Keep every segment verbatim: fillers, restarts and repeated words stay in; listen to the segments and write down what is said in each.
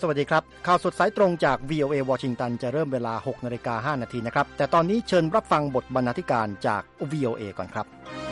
สวัสดีครับข่าวสดสายตรงจาก วี โอ เอ วอชิงตันจะเริ่มเวลา หกนาฬิกาห้านาทีนะครับแต่ตอนนี้เชิญรับฟังบทบรรณาธิการจาก วี โอ เอ ก่อนครับ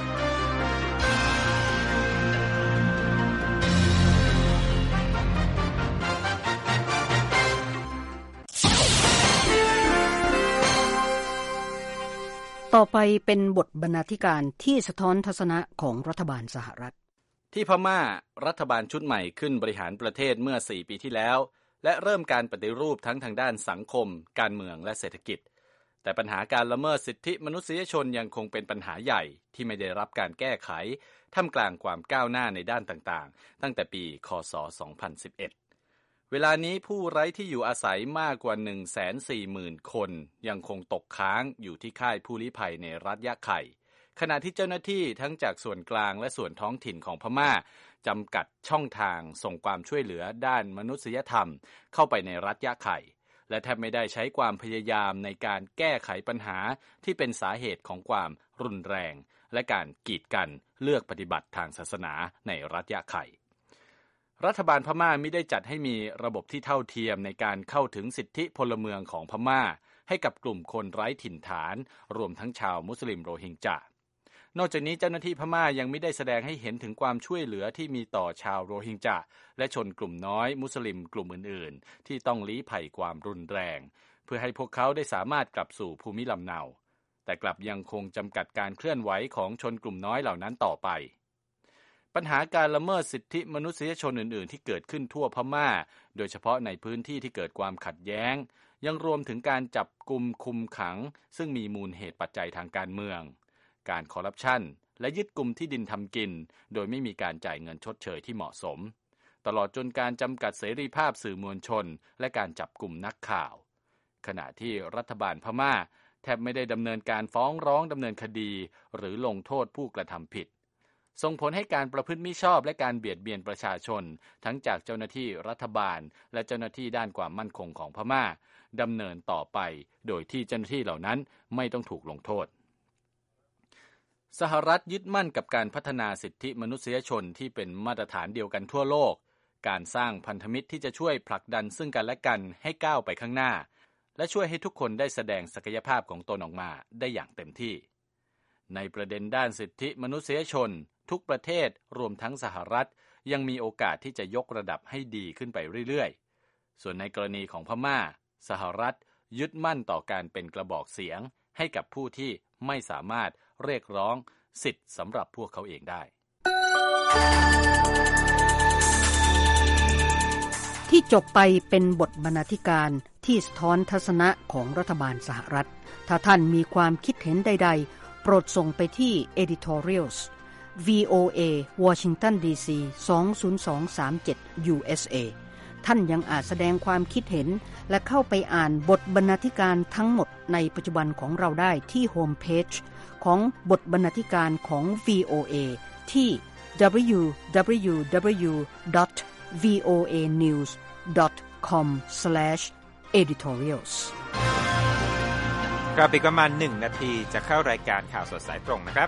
ต่อไปเป็นบทบรรณาธิการที่สะท้อนทัศนะของรัฐบาลสหรัฐที่พม่ารัฐบาลชุดใหม่ขึ้นบริหารประเทศเมื่อสี่ปีที่แล้วและเริ่มการปฏิรูปทั้งทางด้านสังคมการเมืองและเศรษฐกิจแต่ปัญหาการละเมิดสิทธิมนุษยชนยังคงเป็นปัญหาใหญ่ที่ไม่ได้รับการแก้ไขท่ามกลางความก้าวหน้าในด้านต่างๆตั้งแต่ปีค.ศ. สองพันสิบเอ็ดเวลานี้ผู้ไร้ที่อยู่อาศัยมากกว่า หนึ่งแสนสี่หมื่น คนยังคงตกค้างอยู่ที่ค่ายผู้ลี้ภัยในรัฐยะไข่ขณะที่เจ้าหน้าที่ทั้งจากส่วนกลางและส่วนท้องถิ่นของพม่าจำกัดช่องทางส่งความช่วยเหลือด้านมนุษยธรรมเข้าไปในรัฐยะไข่และแทบไม่ได้ใช้ความพยายามในการแก้ไขปัญหาที่เป็นสาเหตุของความรุนแรงและการกีดกันเลือกปฏิบัติทางศาสนาในรัฐยะไข่รัฐบาลพม่ามิได้จัดให้มีระบบที่เท่าเทียมในการเข้าถึงสิทธิพลเมืองของพม่าให้กับกลุ่มคนไร้ถิ่นฐานรวมทั้งชาวมุสลิมโรฮิงญานอกจากนี้เจ้าหน้าที่พม่ายังไม่ได้แสดงให้เห็นถึงความช่วยเหลือที่มีต่อชาวโรฮิงญาและชนกลุ่มน้อยมุสลิมกลุ่มอื่นๆที่ต้องลี้ภัยความรุนแรงเพื่อให้พวกเขาได้สามารถกลับสู่ภูมิลำเนาแต่กลับยังคงจำกัดการเคลื่อนไหวของชนกลุ่มน้อยเหล่านั้นต่อไปปัญหาการละเมิดสิทธิมนุษยชนอื่นๆที่เกิดขึ้นทั่วพม่าโดยเฉพาะในพื้นที่ที่เกิดความขัดแย้งยังรวมถึงการจับกุมคุมขังซึ่งมีมูลเหตุปัจจัยทางการเมืองการคอร์รัปชันและยึดกุมที่ดินทำกินโดยไม่มีการจ่ายเงินชดเชยที่เหมาะสมตลอดจนการจำกัดเสรีภาพสื่อมวลชนและการจับกุมนักข่าวขณะที่รัฐบาลพม่าแทบไม่ได้ดำเนินการฟ้องร้องดำเนินคดีหรือลงโทษผู้กระทำผิดส่งผลให้การประพฤติมิชอบและการเบียดเบียนประชาชนทั้งจากเจ้าหน้าที่รัฐบาลและเจ้าหน้าที่ด้านความมั่นคงของพม่าดำเนินต่อไปโดยที่เจ้าหน้าที่เหล่านั้นไม่ต้องถูกลงโทษสหรัฐยึดมั่นกับการพัฒนาสิทธิมนุษยชนที่เป็นมาตรฐานเดียวกันทั่วโลกการสร้างพันธมิตรที่จะช่วยผลักดันซึ่งกันและกันให้ก้าวไปข้างหน้าและช่วยให้ทุกคนได้แสดงศักยภาพของตนออกมาได้อย่างเต็มที่ในประเด็นด้านสิทธิมนุษยชนทุกประเทศรวมทั้งสหรัฐยังมีโอกาสที่จะยกระดับให้ดีขึ้นไปเรื่อยๆส่วนในกรณีของพม่าสหรัฐยึดมั่นต่อการเป็นกระบอกเสียงให้กับผู้ที่ไม่สามารถเรียกร้องสิทธิ์สำหรับพวกเขาเองได้ที่จบไปเป็นบทบรรณาธิการที่สะท้อนทัศนะของรัฐบาลสหรัฐถ้าท่านมีความคิดเห็นใดๆโปรดส่งไปที่ editorials วี โอ เอ Washington ดี ซี สอง ศูนย์ สอง สาม เจ็ด ยู เอส เอ ท่านยังอาจแสดงความคิดเห็นและเข้าไปอ่านบทบรรณาธิการทั้งหมดในปัจจุบันของเราได้ที่โฮมเพจของบทบรรณาธิการของ วี โอ เอ ที่ ดับเบิลยู ดับเบิลยู ดับเบิลยู ดอท วี โอ เอ นิวส์ ดอท คอม สแลช เอดิทอเรียลส์ครับอีกประมาณหนึ่งนาทีจะเข้ารายการข่าวสดสายตรงนะครับ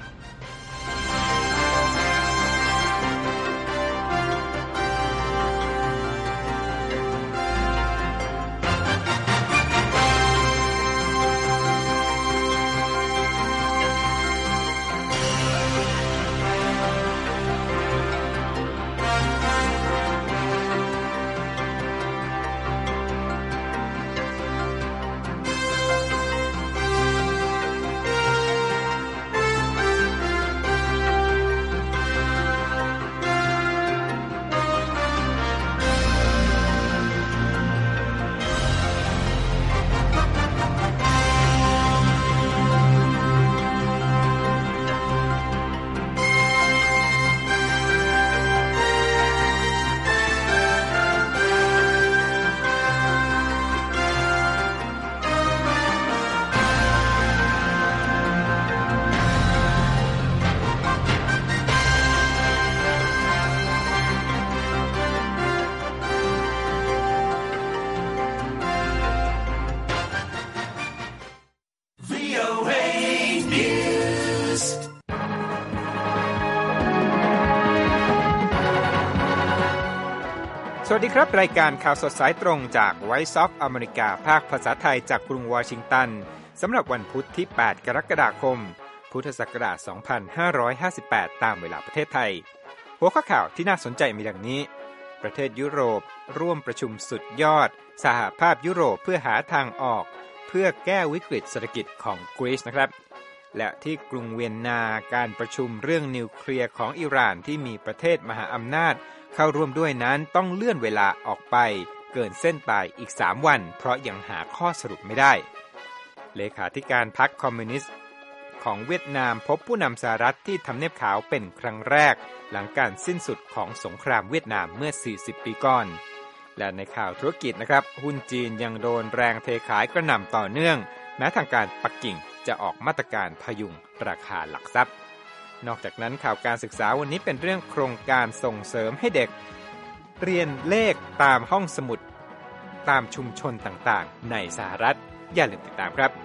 สวัสดีครับรายการข่าวสดสายตรงจาก Voice of America ภาคภาษาไทยจากกรุงวอชิงตันสำหรับวันพุธที่แปดกรกฎาคมพุทธศักราชสองพันห้าร้อยห้าสิบแปดตามเวลาประเทศไทยหัวข้อข่าวที่น่าสนใจมีดังนี้ประเทศยุโรปร่วมประชุมสุดยอดสหภาพยุโรปเพื่อหาทางออกเพื่อแก้วิกฤตเศรษฐกิจของกรีซนะครับและที่กรุงเวียนนาการประชุมเรื่องนิวเคลียร์ของอิหร่านที่มีประเทศมหาอำนาจเข้าร่วมด้วยนั้นต้องเลื่อนเวลาออกไปเกินเส้นตายอีกสามวันเพราะยังหาข้อสรุปไม่ได้เลขาธิการพรรคคอมมิวนิสต์ของเวียดนามพบผู้นำสหรัฐที่ทำเนียบขาวเป็นครั้งแรกหลังการสิ้นสุดของสงครามเวียดนามเมื่อสี่สิบปีก่อนและในข่าวธุรกิจนะครับหุ้นจีนยังโดนแรงเทขายกระหน่ำต่อเนื่องแม้ทางการปักกิ่งจะออกมาตรการพยุงราคาหลักทรัพย์นอกจากนั้นข่าวการศึกษาวันนี้เป็นเรื่องโครงการส่งเสริมให้เด็กเรียนเลขตามห้องสมุดตามชุมชนต่างๆในสหรัฐอย่าลืมติดตามครับ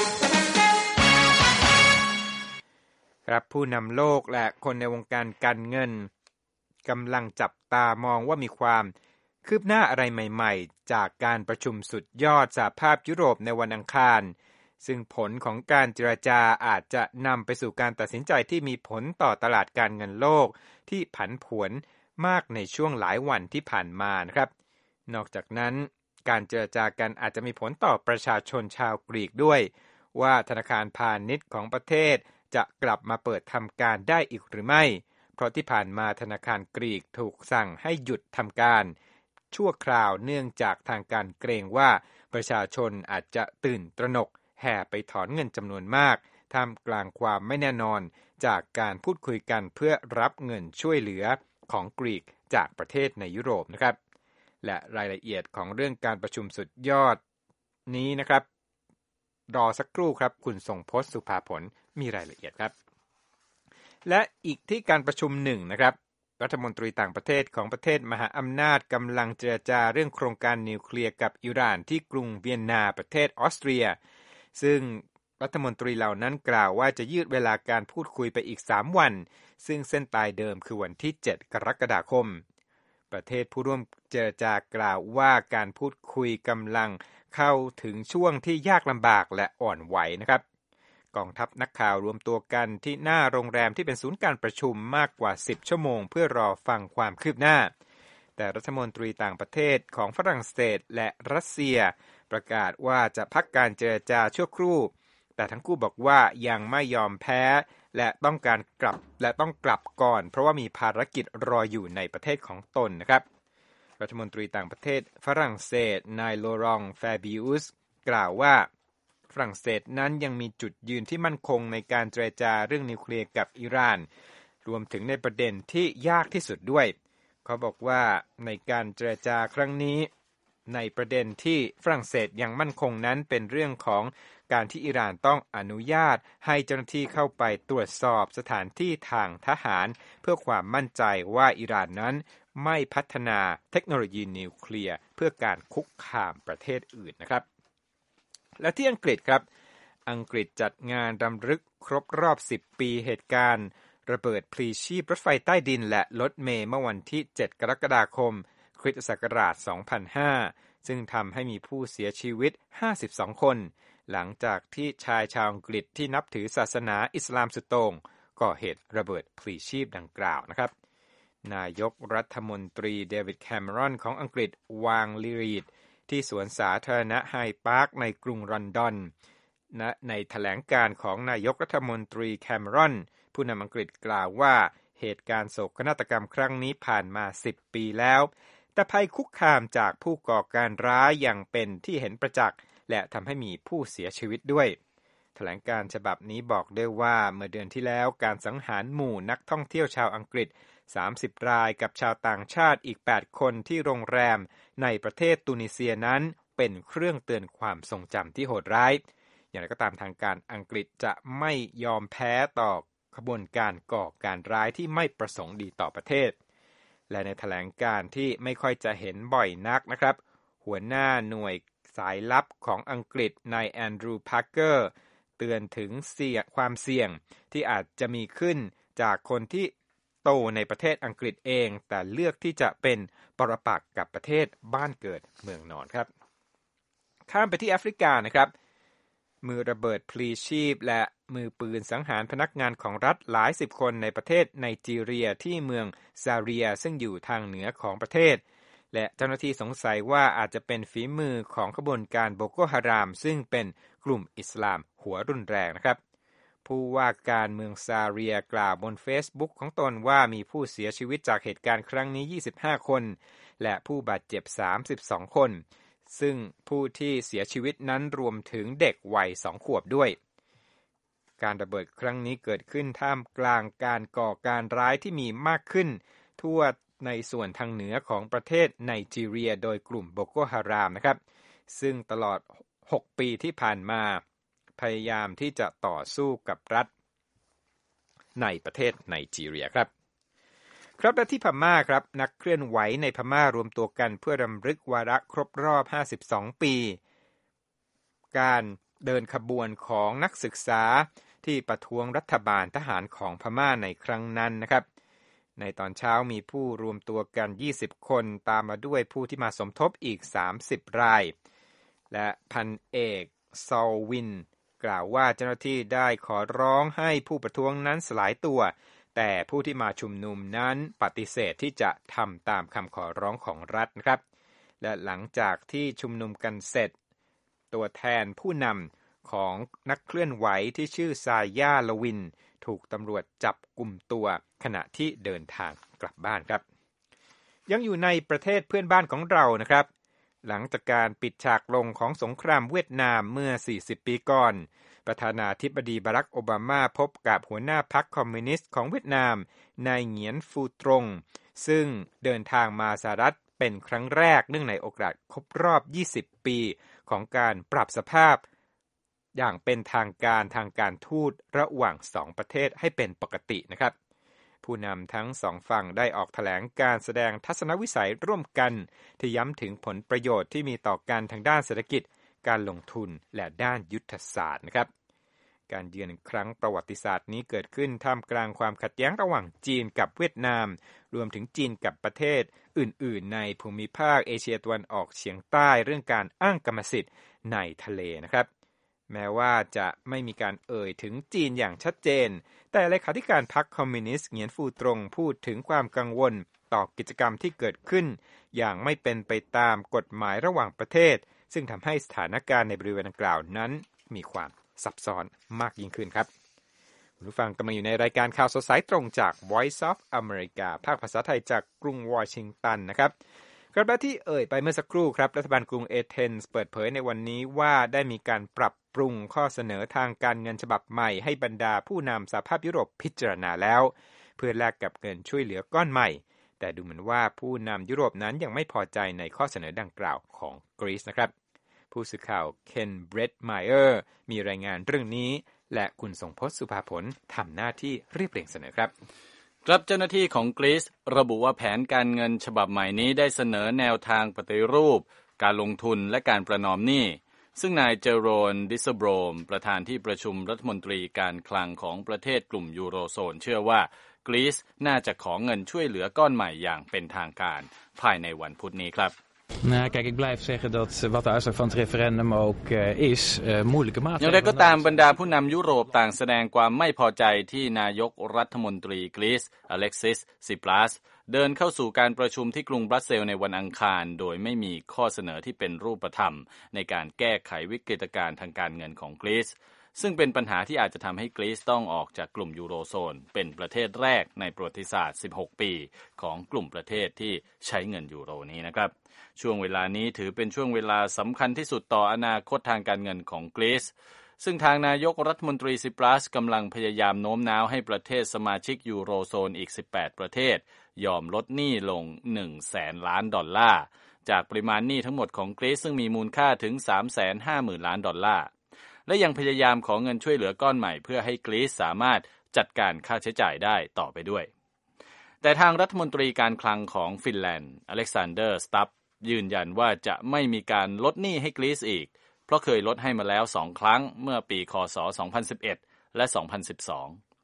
ครับผู้นำโลกและคนในวงการการเงินกำลังจับตามองว่ามีความคืบหน้าอะไรใหม่ๆจากการประชุมสุดยอดสหภาพยุโรปในวันอังคารซึ่งผลของการเจรจาอาจจะนำไปสู่การตัดสินใจที่มีผลต่อตลาดการเงินโลกที่ผันผวนมากในช่วงหลายวันที่ผ่านมานะครับนอกจากนั้นการเจรจากันอาจจะมีผลต่อประชาชนชาวกรีกด้วยว่าธนาคารพาณิชย์ของประเทศจะกลับมาเปิดทำการได้อีกหรือไม่เพราะที่ผ่านมาธนาคารกรีกถูกสั่งให้หยุดทำการชั่วคราวเนื่องจากทางการเกรงว่าประชาชนอาจจะตื่นตระหนกแห่ไปถอนเงินจำนวนมากท่ามกลางความไม่แน่นอนจากการพูดคุยกันเพื่อรับเงินช่วยเหลือของกรีกจากประเทศในยุโรปนะครับและรายละเอียดของเรื่องการประชุมสุดยอดนี้นะครับรอสักครู่ครับคุณทรงพจน์สุภาผลมีรายละเอียดครับและอีกที่การประชุมหนึ่งนะครับรัฐมนตรีต่างประเทศของประเทศมหาอำนาจกำลังเจรจาเรื่องโครงการนิวเคลียร์กับอิหร่านที่กรุงเวียนนาประเทศออสเตรียซึ่งรัฐมนตรีเหล่านั้นกล่าวว่าจะยืดเวลาการพูดคุยไปอีกสามวันซึ่งเส้นตายเดิมคือวันที่เจ็ดกรกฎาคมประเทศผู้ร่วมเจรจากล่าวว่าการพูดคุยกำลังเข้าถึงช่วงที่ยากลำบากและอ่อนไหวนะครับกองทัพนักข่าวรวมตัวกันที่หน้าโรงแรมที่เป็นศูนย์การประชุมมากกว่าสิบชั่วโมงเพื่อรอฟังความคืบหน้าแต่รัฐมนตรีต่างประเทศของฝรั่งเศสและรัสเซียประกาศว่าจะพักการเจรจาชั่วครู่แต่ทั้งคู่บอกว่ายังไม่ยอมแพ้และต้องการกลับและต้องกลับก่อนเพราะว่ามีภารกิจรออยู่ในประเทศของตนนะครับรัฐมนตรีต่างประเทศฝรั่งเศสนายโลรองแฟบิอุสกล่าวว่าฝรั่งเศสนั้นยังมีจุดยืนที่มั่นคงในการเจรจาเรื่องนิวเคลียร์กับอิหร่านรวมถึงในประเด็นที่ยากที่สุดด้วยเขาบอกว่าในการเจรจาครั้งนี้ในประเด็นที่ฝรั่งเศสยังมั่นคงนั้นเป็นเรื่องของการที่อิหร่านต้องอนุญาตให้เจ้าหน้าที่เข้าไปตรวจสอบสถานที่ทางทหารเพื่อความมั่นใจว่าอิหร่านนั้นไม่พัฒนาเทคโนโลยีนิวเคลียร์เพื่อการคุกคามประเทศอื่นนะครับและที่อังกฤษครับอังกฤษจัดงานรำลึกครบรอบสิบปีเหตุการณ์ระเบิดพลีชีพรถไฟใต้ดินและรถเมล์เมื่อวันที่เจ็ดกรกฎาคมคริสตศักราชสองพันห้าซึ่งทำให้มีผู้เสียชีวิตห้าสิบสองคนหลังจากที่ชายชาวอังกฤษที่นับถือศาสนาอิสลามสุดโต่งก่อเหตุระเบิดพลีชีพดังกล่าวนะครับนายกรัฐมนตรีเดวิดแคมเมรอนของอังกฤษวางลีรีดที่สวนสาธารณะไฮด์พาร์คในกรุงลอนดอนนะในแถลงการของนายกรัฐมนตรีแคมเมรอนผู้นำอังกฤษกล่าวว่าเหตุการณ์โศกนาฏกรรมครั้งนี้ผ่านมาสิบปีแล้วแต่ภัยคุกคามจากผู้ก่อการร้ายยังเป็นที่เห็นประจักษ์และทำให้มีผู้เสียชีวิตด้วยแถลงการฉบับนี้บอกด้วยว่าเมื่อเดือนที่แล้วการสังหารหมู่นักท่องเที่ยวชาวอังกฤษสามสิบรายกับชาวต่างชาติอีกแปดคนที่โรงแรมในประเทศตุนิเซียนั้นเป็นเครื่องเตือนความทรงจำที่โหดร้ายอย่างไรก็ตามทางการอังกฤษจะไม่ยอมแพ้ต่อขบวนการก่อการร้ายที่ไม่ประสงค์ดีต่อประเทศและในแถลงการที่ไม่ค่อยจะเห็นบ่อยนักนะครับหัวหน้าหน่วยสายลับของอังกฤษนายแอนดรูว์พาร์เกอร์เตือนถึงเสี่ยงความเสี่ยงที่อาจจะมีขึ้นจากคนที่โตในประเทศอังกฤษเองแต่เลือกที่จะเป็นปรปักษ์กับประเทศบ้านเกิดเมืองนอนครับข้ามไปที่แอฟริกานะครับมือระเบิดพลีชีพและมือปืนสังหารพนักงานของรัฐหลายสิบคนในประเทศไนจีเรียที่เมืองซาเรียซึ่งอยู่ทางเหนือของประเทศและเจ้าหน้าที่สงสัยว่าอาจจะเป็นฝีมือของขบวนการโบโกฮารามซึ่งเป็นกลุ่มอิสลามหัวรุนแรงนะครับผู้ว่าการเมืองซาเรียกล่าวบน Facebook ของตนว่ามีผู้เสียชีวิตจากเหตุการณ์ครั้งนี้ยี่สิบห้าคนและผู้บาดเจ็บสามสิบสองคนซึ่งผู้ที่เสียชีวิตนั้นรวมถึงเด็กวัยสองขวบด้วยการระเบิดครั้งนี้เกิดขึ้นท่ามกลางการก่อการร้ายที่มีมากขึ้นทั่วในส่วนทางเหนือของประเทศไนจีเรียโดยกลุ่มโบโกฮารามนะครับซึ่งตลอดหกปีที่ผ่านมาพยายามที่จะต่อสู้กับรัฐในประเทศไนจีเรียครับครับและที่พม่าครับนักเคลื่อนไหวในพม่ารวมตัวกันเพื่อรำลึกวาระครบรอบห้าสิบสองปีการเดินขบวนของนักศึกษาที่ประท้วงรัฐบาลทหารของพม่าในครั้งนั้นนะครับในตอนเช้ามีผู้รวมตัวกันยี่สิบคนตามมาด้วยผู้ที่มาสมทบอีกสามสิบรายและพันเอกซอลวินกล่าวว่าเจ้าหน้าที่ได้ขอร้องให้ผู้ประท้วงนั้นสลายตัวแต่ผู้ที่มาชุมนุมนั้นปฏิเสธที่จะทำตามคำขอร้องของรัฐนะครับและหลังจากที่ชุมนุมกันเสร็จตัวแทนผู้นำของนักเคลื่อนไหวที่ชื่อซาย่าลวินถูกตำรวจจับกุมตัวขณะที่เดินทางกลับบ้านครับยังอยู่ในประเทศเพื่อนบ้านของเรานะครับหลังจากการปิดฉากลงของสงครามเวียดนามเมื่อสี่สิบปีก่อนประธานาธิบดีบารักโอบามาพบกับหัวหน้าพรรคคอมมิวนิสต์ของเวียดนามนายเหงียนฟูตรงซึ่งเดินทางมาสหรัฐเป็นครั้งแรกเนื่องในโอกาสครบรอบยี่สิบปีของการปรับสภาพอย่างเป็นทางการทางการทูตระหว่างสองประเทศให้เป็นปกตินะครับผู้นำทั้งสองฝั่งได้ออกแถลงการแสดงทัศนวิสัยร่วมกันที่ย้ำถึงผลประโยชน์ที่มีต่อกันทางด้านเศรษฐกิจการลงทุนและด้านยุทธศาสตร์นะครับการเยือนครั้งประวัติศาสตร์นี้เกิดขึ้นท่ามกลางความขัดแย้งระหว่างจีนกับเวียดนามรวมถึงจีนกับประเทศอื่นๆในภูมิภาคเอเชียตะวันออกเฉียงใต้เรื่องการอ้างกรรมสิทธิ์ในทะเลนะครับแม้ว่าจะไม่มีการเอ่ยถึงจีนอย่างชัดเจนแต่เลขาธิการพรรคคอมมิวนิสต์เหงียนฟูตรงพูดถึงความกังวลต่อกิจกรรมที่เกิดขึ้นอย่างไม่เป็นไปตามกฎหมายระหว่างประเทศซึ่งทำให้สถานการณ์ในบริเวณดังกล่าวนั้นมีความซับซ้อนมากยิ่งขึ้นครับคุณผู้ฟังกำลังอยู่ในรายการข่าวสดสายตรงจาก Voice of America ภาคภาษาไทยจากกรุงวอชิงตันนะครับครับและที่เอ่ยไปเมื่อสักครู่ครับรัฐบาลกรุงเอเธนส์เปิดเผยในวันนี้ว่าได้มีการปรับปรุงข้อเสนอทางการเงินฉบับใหม่ให้บรรดาผู้นำสหภาพยุโรปพิจารณาแล้วเพื่อแลกกับเงินช่วยเหลือก้อนใหม่แต่ดูเหมือนว่าผู้นำยุโรปนั้นยังไม่พอใจในข้อเสนอดังกล่าวของกรีซนะครับผู้สื่อข่าวเคนเบรดไมเออร์มีรายงานเรื่องนี้และคุณทรงพจน์สุภาผลทำหน้าที่เรียบเรียงเสนอครับครับเจ้าหน้าที่ของกรีซระบุว่าแผนการเงินฉบับใหม่นี้ได้เสนอแนวทางปฏิรูปการลงทุนและการประนอมหนี้ซึ่งนายเจโรนดิสโบรมประธานที่ประชุมรัฐมนตรีการคลังของประเทศกลุ่มยูโรโซนเชื่อว่ากรีซน่าจะขอเงินช่วยเหลือก้อนใหม่อย่างเป็นทางการภายในวันพุธนี้ครับ Nou, kijk, ik blijf zeggen dat uh, wat de uitslag van het referendum ook uh, is, uh, moeilijke maatregelen. อย่างไรก็ตามบรรดาผู้นำยุโรปต่างแสดงความไม่พอใจที่นายกรัฐมนตรีกรีซอเล็กซิสซิปรัสเดินเข้าสู่การประชุมที่กรุงบรัสเซลส์ในวันอังคารโดยไม่มีข้อเสนอที่เป็นรูปธรรมในการแก้ไขวิกฤตการณ์ทางการเงินของกรีซซึ่งเป็นปัญหาที่อาจจะทำให้กรีซต้องออกจากกลุ่มยูโรโซนเป็นประเทศแรกในประวัติศาสตร์สิบหกปีของกลุ่มประเทศที่ใช้เงินยูโรนี้นะครับช่วงเวลานี้ถือเป็นช่วงเวลาสำคัญที่สุดต่ออนาคตทางการเงินของกรีซซึ่งทางนายกรัฐมนตรีซิปรัสกำลังพยายามโน้มน้าวให้ประเทศสมาชิกยูโรโซนอีกสิบแปดประเทศยอมลดหนี้ลง หนึ่งแสนล้านดอลลาร์จากปริมาณหนี้ทั้งหมดของกรีซซึ่งมีมูลค่าถึง สามแสนห้าหมื่นล้านดอลลาร์และยังพยายามขอเงินช่วยเหลือก้อนใหม่เพื่อให้กรีซสามารถจัดการค่าใช้จ่ายได้ต่อไปด้วยแต่ทางรัฐมนตรีการคลังของฟินแลนด์อเล็กซานเดอร์สตับยืนยันว่าจะไม่มีการลดหนี้ให้กรีซอีกเพราะเคยลดให้มาแล้วสองครั้งเมื่อปีค.ศ. สองพันสิบเอ็ดและสองพันสิบสอง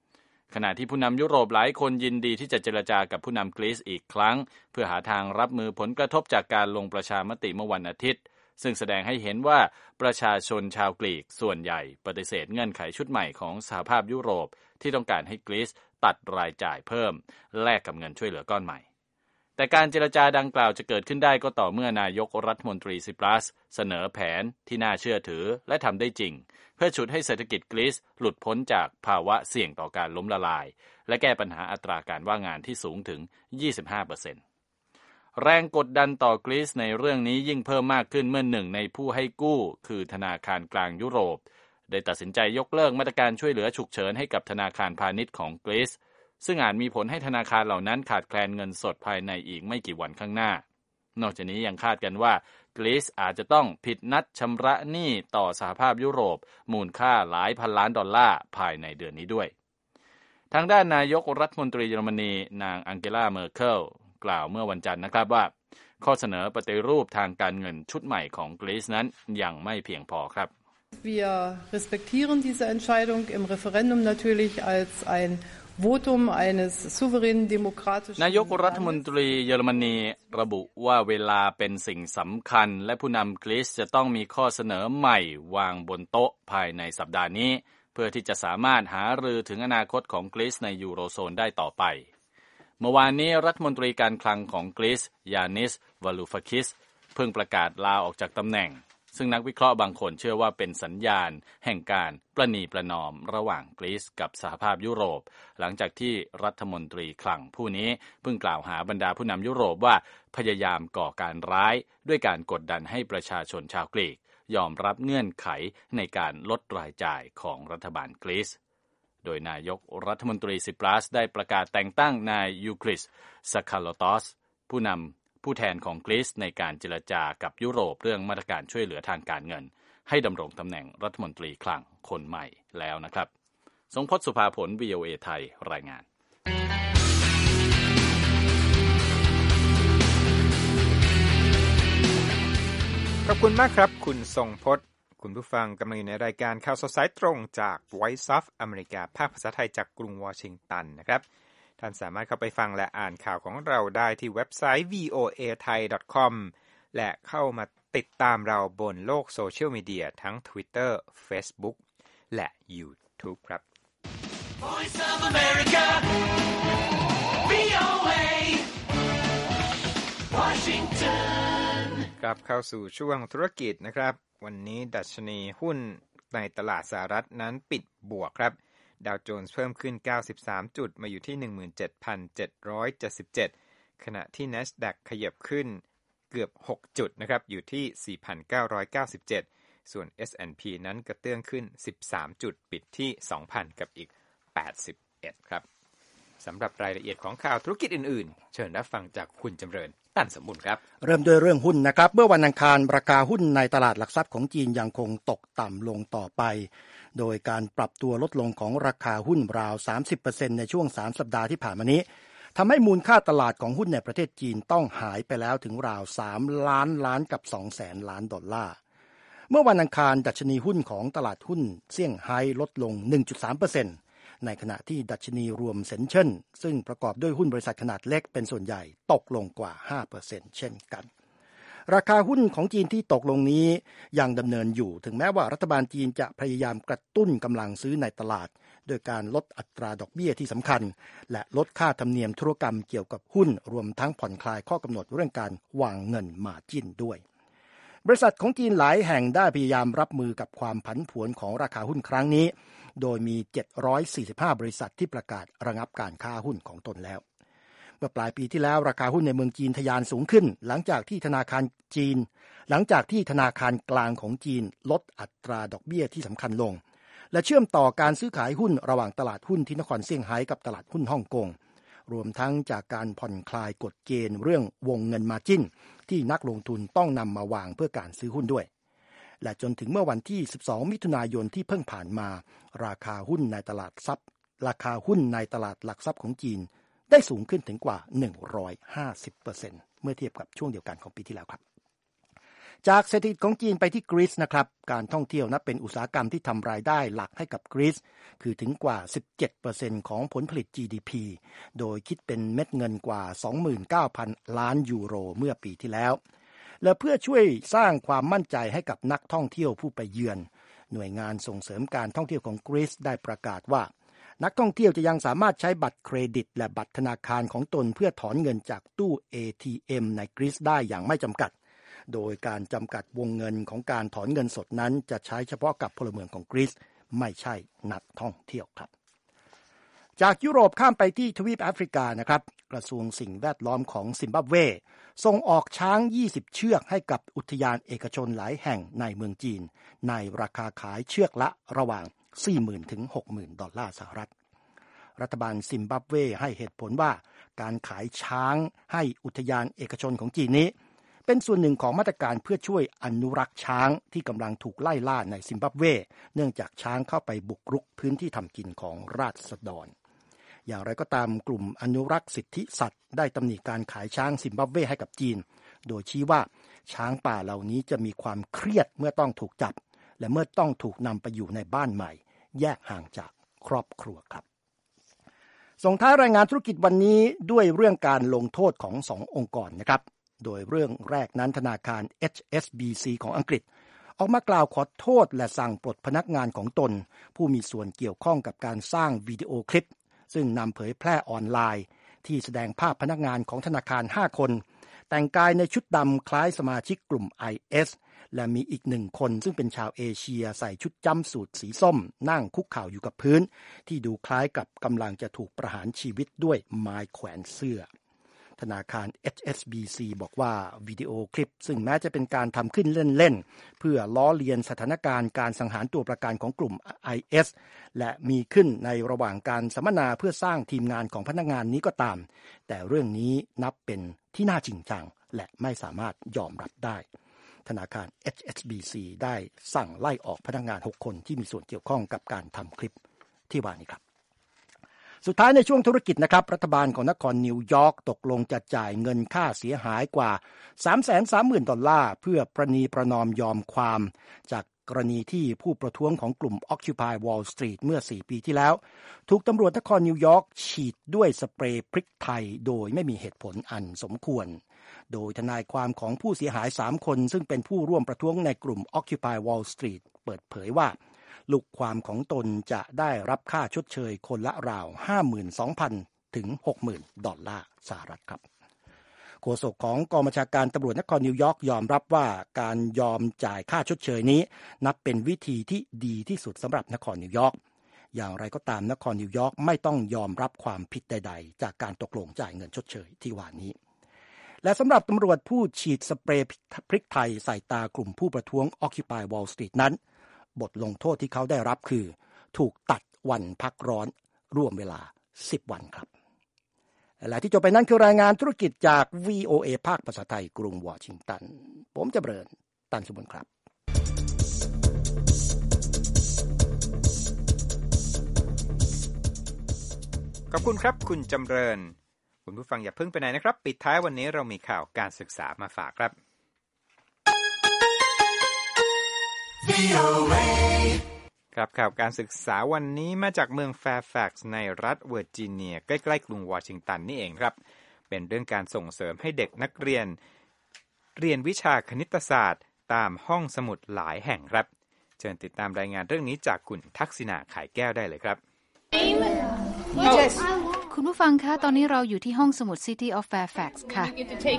ขณะที่ผู้นำยุโรปหลายคนยินดีที่จะเจรจากับผู้นำกรีซอีกครั้งเพื่อหาทางรับมือผลกระทบจากการลงประชามติเมื่อวันอาทิตย์ซึ่งแสดงให้เห็นว่าประชาชนชาวกรีกส่วนใหญ่ปฏิเสธเงื่อนไขชุดใหม่ของสหภาพยุโรปที่ต้องการให้กรีซตัดรายจ่ายเพิ่มแลกกับเงินช่วยเหลือก้อนใหม่แต่การเจรจาดังกล่าวจะเกิดขึ้นได้ก็ต่อเมื่อนายกรัฐมนตรีซิปรัสเสนอแผนที่น่าเชื่อถือและทำได้จริงเพื่อฉุดให้เศรษฐกิจกรีซหลุดพ้นจากภาวะเสี่ยงต่อการล้มละลายและแก้ปัญหาอัตราการว่างงานที่สูงถึง ยี่สิบห้าเปอร์เซ็นต์ แรงกดดันต่อกรีซในเรื่องนี้ยิ่งเพิ่มมากขึ้นเมื่อหนึ่งในผู้ให้กู้คือธนาคารกลางยุโรปได้ตัดสินใจยกเลิกมาตรการช่วยเหลือฉุกเฉินให้กับธนาคารพาณิชย์ของกรีซซึ่งอาจมีผลให้ธนาคารเหล่านั้นขาดแคลนเงินสดภายในอีกไม่กี่วันข้างหน้านอกจากนี้ยังคาดกันว่ากรีซอาจจะต้องผิดนัดชำระหนี้ต่อสหภาพยุโรปมูลค่าหลายพันล้านดอลลาร์ภายในเดือนนี้ด้วยทางด้านนายกรัฐมนตรีเยอรมนีนางอังเกลาเมอร์เคิลกล่าวเมื่อวันจันทร์นะครับว่าข้อเสนอปฏิรูปทางการเงินชุดใหม่ของกรีซนั้นยังไม่เพียงพอครับ Wir respektieren diese Entscheidung im Referendum natürlich als ein Votum eines souveränen demokratischen นายกรัฐมนตรีเยอรมนีระบุว่าเวลาเป็นสิ่งสำคัญและผู้นำกรีซจะต้องมีข้อเสนอใหม่วางบนโต๊ะภายในสัปดาห์นี้เพื่อที่จะสามารถหารือถึงอนาคตของกรีซในยูโรโซนได้ต่อไปเมื่อวานนี้รัฐมนตรีการคลังของกรีซยานิสวาลูฟาคิสเพิ่งประกาศลาออกจากตำแหน่งซึ่งนักวิเคราะห์บางคนเชื่อว่าเป็นสัญญาณแห่งการประนีประนอมระหว่างกรีซกับสหภาพยุโรปหลังจากที่รัฐมนตรีคลังผู้นี้เพิ่งกล่าวหาบรรดาผู้นำยุโรปว่าพยายามก่อการร้ายด้วยการกดดันให้ประชาชนชาวกรีกยอมรับเงื่อนไขในการลดรายจ่ายของรัฐบาลกรีซโดยนายกรัฐมนตรีซิปรัสได้ประกาศแต่งตั้งนายยูคริสซาคาโลตอสผู้นำผู้แทนของกรีซในการเจรจากับยุโรปเรื่องมาตรการช่วยเหลือทางการเงินให้ดำรงตำแหน่งรัฐมนตรีคลังคนใหม่แล้วนะครับทรงพจน์สุภาผล วี โอ เอ ไทยรายงานขอบคุณมากครับคุณทรงพจน์คุณผู้ฟังกำลังอยู่ในรายการข่าวสดสายตรงจาก Voice of America ภาคภาษาไทยจากกรุงวอชิงตันนะครับท่านสามารถเข้าไปฟังและอ่านข่าวของเราได้ที่เว็บไซต์ วี โอ เอ ไทย ดอท คอม และเข้ามาติดตามเราบนโลกโซเชียลมีเดียทั้ง Twitter Facebook และ YouTube ครับ Voice of America วี โอ เอ Washington กลับเข้าสู่ช่วงธุรกิจนะครับวันนี้ดัชนีหุ้นในตลาดสหรัฐนั้นปิดบวกครับดาวโจนส์เพิ่มขึ้นเก้าสิบสามจุดมาอยู่ที่ หนึ่งหมื่นเจ็ดพันเจ็ดร้อยเจ็ดสิบเจ็ด ขณะที่ NASDAQ ขยับขึ้นเกือบหกจุดนะครับอยู่ที่ สี่พันเก้าร้อยเก้าสิบเจ็ด ส่วน เอส แอนด์ พี นั้นกระเตื้องขึ้นสิบสามจุดปิดที่ สองพัน กับอีกแปดสิบเอ็ดครับสำหรับรายละเอียดของข่าวธุรกิจอื่นๆเชิญรับฟังจากคุณจำเริญตั้นสมบูรณ์ครับเริ่มด้วยเรื่องหุ้นนะครับเมื่อวันอังคารราคาหุ้นในตลาดหลักทรัพย์ของจีนยังคงตกต่ำลงต่อไปโดยการปรับตัวลดลงของราคาหุ้นราว สามสิบเปอร์เซ็นต์ ในช่วงสามสัปดาห์ที่ผ่านมานี้ทำให้มูลค่าตลาดของหุ้นในประเทศจีนต้องหายไปแล้วถึงราวสามล้านล้านกับ สองแสนล้านดอลลาร์เมื่อวันอังคารดัชนีหุ้นของตลาดหุ้นเซี่ยงไฮ้ลดลง หนึ่งจุดสามเปอร์เซ็นต์ ในขณะที่ดัชนีรวมเซ็นเจิ้นซึ่งประกอบด้วยหุ้นบริษัทขนาดเล็กเป็นส่วนใหญ่ตกลงกว่า ห้าเปอร์เซ็นต์ เช่นกันราคาหุ้นของจีนที่ตกลงนี้ยังดำเนินอยู่ถึงแม้ว่ารัฐบาลจีนจะพยายามกระตุ้นกำลังซื้อในตลาดโดยการลดอัตราดอกเบี้ยที่สำคัญและลดค่าธรรมเนียมธุรกรรมเกี่ยวกับหุ้นรวมทั้งผ่อนคลายข้อกำหนดเรื่องการวางเงินมาร์จิ้นด้วยบริษัทของจีนหลายแห่งได้พยายามรับมือกับความผันผวนของราคาหุ้นครั้งนี้โดยมีเจ็ดร้อยสี่สิบห้าบริษัทที่ประกาศระงับการค้าหุ้นของตนแล้วเมื่อปลายปีที่แล้วราคาหุ้นในเมืองจีนทะยานสูงขึ้นหลังจากที่ธนาคารจีนหลังจากที่ธนาคารกลางของจีนลดอัตราดอกเบี้ยที่สำคัญลงและเชื่อมต่อการซื้อขายหุ้นระหว่างตลาดหุ้นที่นครเซี่ยงไฮ้กับตลาดหุ้นฮ่องกงรวมทั้งจากการผ่อนคลายกฎเกณฑ์เรื่องวงเงินมาร์จิ้นที่นักลงทุนต้องนำมาวางเพื่อการซื้อหุ้นด้วยและจนถึงเมื่อวันที่สิบสองมิถุนายนที่เพิ่งผ่านมาราคาหุ้นในตลาดทรัพย์ราคาหุ้นในตลาดหลักทรัพย์ของจีนได้สูงขึ้นถึงกว่า หนึ่งร้อยห้าสิบเปอร์เซ็นต์ เมื่อเทียบกับช่วงเดียวกันของปีที่แล้วครับจากเศรษฐกิจของจีนไปที่กรีซนะครับการท่องเที่ยวนับเป็นอุตสาหกรรมที่ทำรายได้หลักให้กับกรีซคือถึงกว่า สิบเจ็ดเปอร์เซ็นต์ ของผลผลิต จี ดี พี โดยคิดเป็นเม็ดเงินกว่า สองหมื่นเก้าพัน ล้านยูโรเมื่อปีที่แล้วและเพื่อช่วยสร้างความมั่นใจให้กับนักท่องเที่ยวผู้ไปเยือนหน่วยงานส่งเสริมการท่องเที่ยวของกรีซได้ประกาศว่านักท่องเที่ยวจะยังสามารถใช้บัตรเครดิตและบัตรธนาคารของตนเพื่อถอนเงินจากตู้ เอ ที เอ็ม ในกรีซได้อย่างไม่จำกัดโดยการจำกัดวงเงินของการถอนเงินสดนั้นจะใช้เฉพาะกับพลเมืองของกรีซไม่ใช่นักท่องเที่ยวครับจากยุโรปข้ามไปที่ทวีปแอฟริกานะครับกระทรวงสิ่งแวดล้อมของซิมบับเวส่งออกช้างยี่สิบเชือกให้กับอุทยานเอกชนหลายแห่งในเมืองจีนในราคาขายเชือกละระหว่าง สี่หมื่น ถึง หกหมื่น ดอลลาร์สหรัฐรัฐบาลซิมบับเวให้เหตุผลว่าการขายช้างให้อุทยานเอกชนของจีนนี้เป็นส่วนหนึ่งของมาตรการเพื่อช่วยอนุรักษ์ช้างที่กำลังถูกไล่ล่าในซิมบับเวเนื่องจากช้างเข้าไปบุกรุกพื้นที่ทำกินของราษฎรอย่างไรก็ตามกลุ่มอนุรักษ์สิทธิสัตว์ได้ตำหนิการขายช้างซิมบับเวให้กับจีนโดยชี้ว่าช้างป่าเหล่านี้จะมีความเครียดเมื่อต้องถูกจับและเมื่อต้องถูกนำไปอยู่ในบ้านใหม่แยกห่างจากครอบครัวครับส่งท้ายรายงานธุรกิจวันนี้ด้วยเรื่องการลงโทษของสององค์กรนะครับโดยเรื่องแรกนั้นธนาคาร เอช เอส บี ซี ของอังกฤษออกมากล่าวขอโทษและสั่งปลดพนักงานของตนผู้มีส่วนเกี่ยวข้องกับการสร้างวิดีโอคลิปซึ่งนำเผยแพร่ออนไลน์ที่แสดงภาพพนักงานของธนาคารห้าคนแต่งกายในชุดดำคล้ายสมาชิกกลุ่ม ไอ เอส และมีอีกหนึ่งคนซึ่งเป็นชาวเอเชียใส่ชุดจัมป์สูทสีส้มนั่งคุกเข่าอยู่กับพื้นที่ดูคล้ายกับกำลังจะถูกประหารชีวิตด้วยไม้แขวนเสื้อธนาคาร เอช เอส บี ซี บอกว่าวิดีโอคลิปซึ่งแม้จะเป็นการทำขึ้นเล่นๆเพื่อล้อเลียนสถานการณ์การสังหารตัวประกันของกลุ่ม ไอ เอส และมีขึ้นในระหว่างการสัมมนาเพื่อสร้างทีมงานของพนักงานนี้ก็ตามแต่เรื่องนี้นับเป็นที่น่าจริงจังและไม่สามารถยอมรับได้ธนาคาร เอช เอส บี ซี ได้สั่งไล่ออกพนักงานหกคนที่มีส่วนเกี่ยวข้องกับการทำคลิปที่ว่านี้ครับสุดท้ายในช่วงธุรกิจนะครับรัฐบาลของนครนิวยอร์กตกลงจะจ่ายเงินค่าเสียหายกว่า สามแสนสามหมื่น ดอลลาร์เพื่อประนีประนอมยอมความจากกรณีที่ผู้ประท้วงของกลุ่ม Occupy Wall Street เมื่อสี่ปีที่แล้วถูกตำรวจนครนิวยอร์กฉีดด้วยสเปรย์พริกไทยโดยไม่มีเหตุผลอันสมควรโดยทนายความของผู้เสียหายสามคนซึ่งเป็นผู้ร่วมประท้วงในกลุ่ม Occupy Wall Street เปิดเผยว่าลูกความของตนจะได้รับค่าชดเชยคนละราว ห้าหมื่นสองพัน ถึง หกหมื่น ดอลลาร์สหรัฐครับโฆษกของกองบัญชาการตำรวจนครนิวยอร์กยอมรับว่าการยอมจ่ายค่าชดเชยนี้นับเป็นวิธีที่ดีที่สุดสำหรับนครนิวยอร์กอย่างไรก็ตามนครนิวยอร์กไม่ต้องยอมรับความผิดใดๆจากการตกลงจ่ายเงินชดเชยที่ว่านี้และสำหรับตำรวจผู้ฉีดสเปรย์พริกไทยใส่ตากลุ่มผู้ประท้วง Occupy Wall Street นั้นบทลงโทษที่เขาได้รับคือถูกตัดวันพักร้อนร่วมเวลาสิบวันครับและที่จบไปนั้นคือรายงานธุรกิจจาก วี โอ เอ ภาคภาษาไทยกรุงวอชิงตันผมจำเริญตันสุบลครับขอบคุณครับคุณจำเริญคุณผู้ฟังอย่าเพิ่งไปไหนนะครับปิดท้ายวันนี้เรามีข่าวการศึกษามาฝากครับครับข่าวการศึกษาวันนี้มาจากเมืองแฟร์แฟกซ์ในรัฐเวอร์จิเนียใกล้ๆกรุงวอชิงตันนี่เองครับเป็นเรื่องการส่งเสริมให้เด็กนักเรียนเรียนวิชาคณิตศาสตร์ตามห้องสมุดหลายแห่งครับเชิญติดตามรายงานเรื่องนี้จากคุณทักษิณาขายแก้วได้เลยครับคุณผู้ฟังคะตอนนี้เราอยู่ที่ห้องสมุด City of Fairfax ค่ะ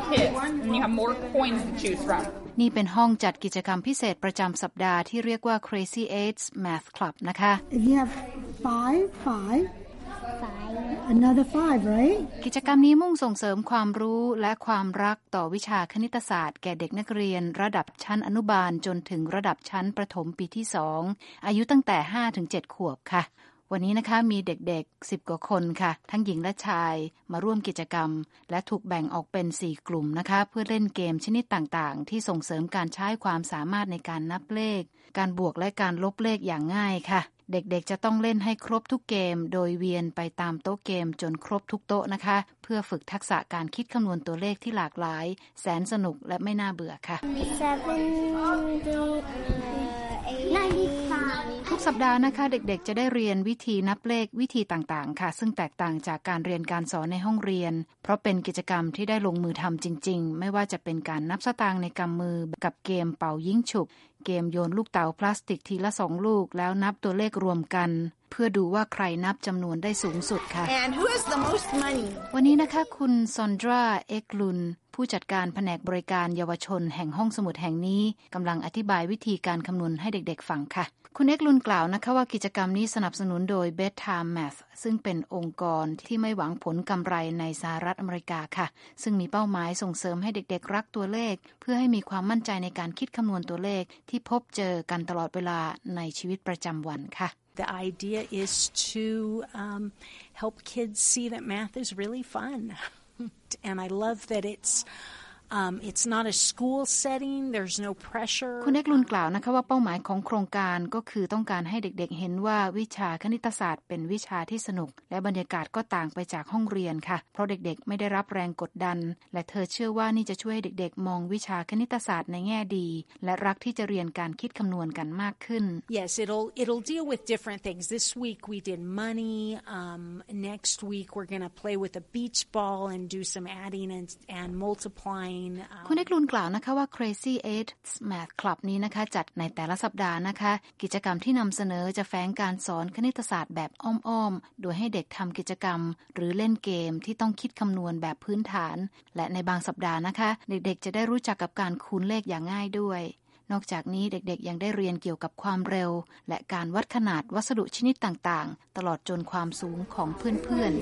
นี่เป็นห้องจัดกิจกรรมพิเศษประจำสัปดาห์ที่เรียกว่า Crazy Eights Math Club นะคะ If you have five, five, another five, right? กิจกรรมนี้มุ่งส่งเสริมความรู้และความรักต่อวิชาคณิตศาสตร์แก่เด็กนักเรียนระดับชั้นอนุบาลจนถึงระดับชั้นประถมปีที่สองอายุตั้งแต่ ห้าถึงเจ็ด ขวบค่ะวันนี้นะคะมีเด็กๆสิบกว่าคนค่ะทั้งหญิงและชายมาร่วมกิจกรรมและถูกแบ่งออกเป็นสี่กลุ่มนะคะเพื่อเล่นเกมชนิดต่างๆที่ส่งเสริมการใช้ความสามารถในการนับเลขการบวกและการลบเลขอย่างง่ายค่ะเด็กๆจะต้องเล่นให้ครบทุกเกมโดยเวียนไปตามโต๊ะเกมจนครบทุกโต๊ะนะคะเพื่อฝึกทักษะการคิดคำนวณตัวเลขที่หลากหลายแสนสนุกและไม่น่าเบื่อค่ะทุกสัปดาห์นะคะเด็กๆจะได้เรียนวิธีนับเลขวิธีต่างๆค่ะซึ่งแตกต่างจากการเรียนการสอนในห้องเรียนเพราะเป็นกิจกรรมที่ได้ลงมือทำจริงๆไม่ว่าจะเป็นการนับสตางค์ในกำมือกับเกมเป่ายิงฉุบเกมโยนลูกเต๋าพลาสติกทีละสองลูกแล้วนับตัวเลขรวมกันเพื่อดูว่าใครนับจำนวนได้สูงสุดค่ะ And who has the most money? วันนี้นะคะคุณซอนดราเอ็กลุนผู้จัดการแผนกบริการเยาวชนแห่งห้องสมุดแห่งนี้กำลังอธิบายวิธีการคำนวณให้เด็กๆฟังค่ะคุณเอ็กลุนกล่าวนะคะว่ากิจกรรมนี้สนับสนุนโดย Bedtime Math ซึ่งเป็นองค์กรที่ไม่หวังผลกำไรในสหรัฐอเมริกาค่ะซึ่งมีเป้าหมายส่งเสริมให้เด็กๆรักตัวเลขเพื่อให้มีความมั่นใจในการคิดคำนวณตัวเลขที่พบเจอกันตลอดเวลาในชีวิตประจำวันค่ะ The idea is to um, help kids see that math is really fun. And I love that it's Um, it's not a school setting. There's no pressure. คุณเอ็กลุนกล่าวนะคะว่าเป้าหมายของโครงการก็คือต้องการให้เด็กๆเห็นว่าวิชาคณิตศาสตร์เป็นวิชาที่สนุกและบรรยากาศก็ต่างไปจากห้องเรียนค่ะเพราะเด็กๆไม่ได้รับแรงกดดันและเธอเชื่อว่านี่จะช่วยให้เด็กๆมองวิชาคณิตศาสตร์ในแง่ดีและรักที่จะเรียนการคิดคำนวณกันมากขึ้น Yes, it'll it'll deal with different things. This week we did money. Um, next week we're going to play with a beach ball and do some adding and and multiplying. คุณเอ็กลุนกล่าวนะคะว่า Crazy Eight Math Club นี้นะคะจัดในแต่ละสัปดาห์นะคะกิจกรรมที่นำเสนอจะแฝงการสอนคณิตศาสตร์แบบอ้อมๆโดยให้เด็กทำกิจกรรมหรือเล่นเกมที่ต้องคิดคำนวณแบบพื้นฐานและในบางสัปดาห์นะคะเด็กๆจะได้รู้จักกับการคูณเลขอย่างง่ายด้วยนอกจากนี้เด็กๆยังได้เรียนเกี่ยวกับความเร็วและการวัดขนาดวัสดุชนิดต่างๆตลอดจนความสูงของเพื่อนๆ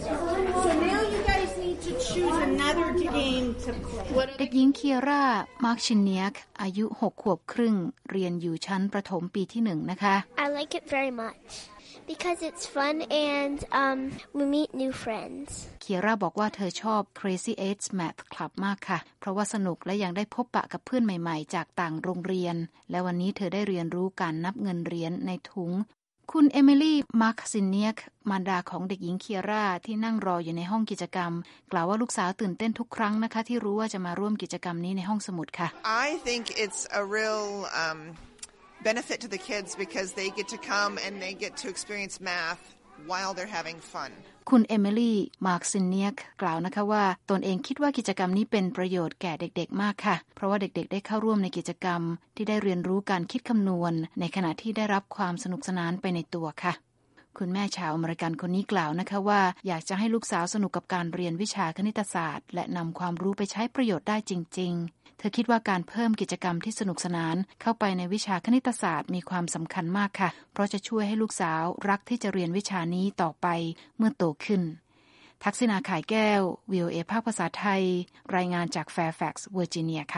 เด็กหญิงเคียร่ามาร์คชินเนียกอายุหกขวบครึ่งเรียนอยู่ชั้นประถมปีที่หนึ่งนะคะ I like it very much because it's fun and um, we meet new friends เคียร่าบอกว่าเธอชอบ Crazy Eight Math Club มากค่ะเพราะว่าสนุกและยังได้พบปะกับเพื่อนใหม่ๆจากต่างโรงเรียนและวันนี้เธอได้เรียนรู้การนับเงินเหรียญในถุงคุณเอมิลี่มาร์คซินเนียกมารดาของเด็กหญิงเคียร่าที่นั่งรออยู่ในห้องกิจกรรมกล่าวว่าลูกสาวตื่นเต้นทุกครั้งนะคะที่รู้ว่าจะมาร่วมกิจกรรมนี้ในห้องสมุดค่ะ I think it's a real um, benefit to the kids because they get to come and they get to experience math while they're having fun คุณเอมิลี่มาร์คซินเนียกกล่าวนะคะว่าตนเองคิดว่ากิจกรรมนี้เป็นประโยชน์แก่เด็กๆมากค่ะเพราะว่าเด็กๆได้เข้าร่วมในกิจกรรมที่ได้เรียนรู้การคิดคำนวณในขณะที่ได้รับความสนุกสนานไปในตัวค่ะคุณแม่ชาวอเมริกันคนนี้กล่าวนะคะว่าอยากจะให้ลูกสาวสนุกกับการเรียนวิชาคณิตศาสตร์และนำความรู้ไปใช้ประโยชน์ได้จริงๆเธอคิดว่าการเพิ่มกิจกรรมที่สนุกสนานเข้าไปในวิชาคณิตศาสตร์มีความสำคัญมากค่ะเพราะจะช่วยให้ลูกสาวรักที่จะเรียนวิชานี้ต่อไปเมื่อโตขึ้นทักษิณาข่ายแก้ว วี โอ เอ ภาคภาษาไทยรายงานจากแฟร์แฟกซ์เวอร์จิเนียค่ะ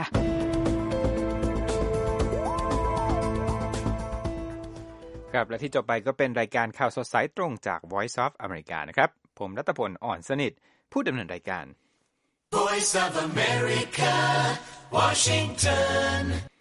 ครับและที่จบไปก็เป็นรายการข่าวสดสายตรงจาก Voice of America นะครับผมรัตพลอ่อนสนิทผู้ดำเนินรายการ Voice of America Washington